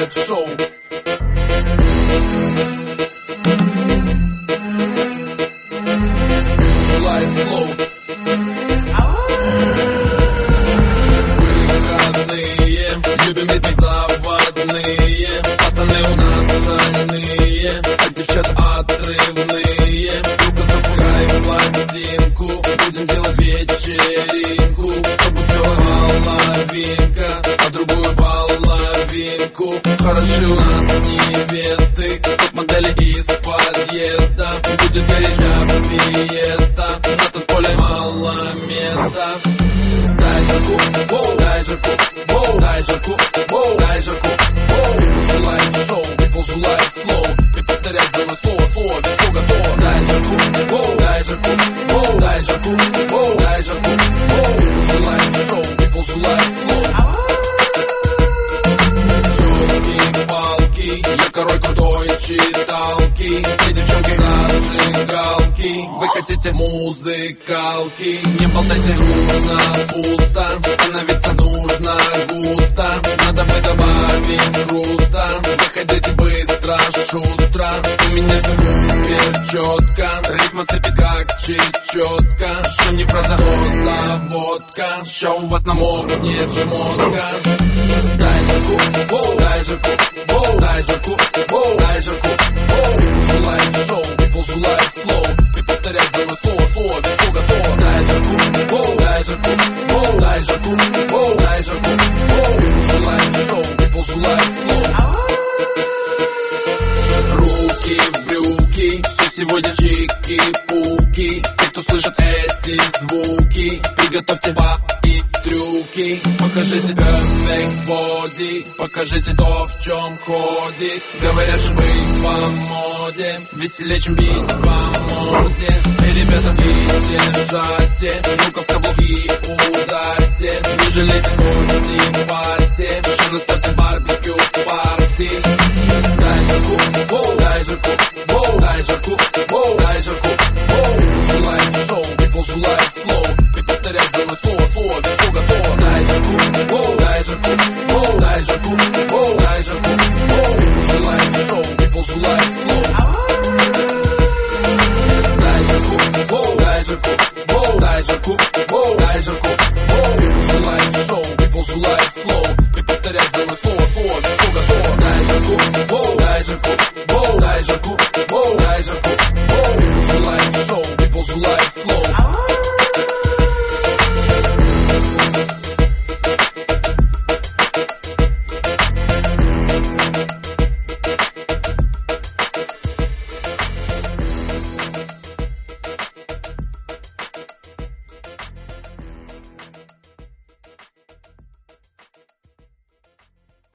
желает шоу. Желает флоу. Выходные, любим эти заводные. Пацаны у нас шальные, а девчат отрывные. Ну-ка запускай пластинку, будем делать вечеринку, чтобы была половинка, а другую половинку. Хороши у нас невесты, топ-модели из подъезда. Будет горяча фиеста, на танцполе мало места. Дай жарку, дай жарку, дай жарку, дай жарку. People желает шоу, people желает флоу. И повторять за мной слово, слово, ведь все готово. Дай жарку, дай жарку, дай жарку, дай жарку. People желает шоу, people желает флоу. Ёлки-палки, я король крутой читалки. Все девчонки зажигалки, вы хотите музыкалки. Не болтайте, нужно пусто, становиться нужно густо. Надо бы добавить хруста, выходите быстро, шустро. У меня все супер четко, ритм сыпет как чечетка. Что не фраза, то заводка, ща у вас намокнет шмотка. Дай жарку, дай жарку, дай жарку, дай жарку. People желает шоу, people желает флоу. И повторять за мной слово, слово, ведь все готово. Дай жарку, дай жарку, дай жарку, дай жарку. People желает шоу, people желает флоу. Руки в брюки, все сегодня чики-пуки. Те, кто слышит эти звуки, приготовьте и трюки. Покажите perfect body, покажите то, в чем ходит. Говорят, что быть по моде веселее, чем бить по морде. И, ребята, держите, ну-ка в каблуки ударьте. Не жалейте гости парьте, что наставьте барбекю парти. Дай жарку, дай жарку, дай жарку, дай жарку. People желает шоу, people желает флоу. И повторять за мной слово.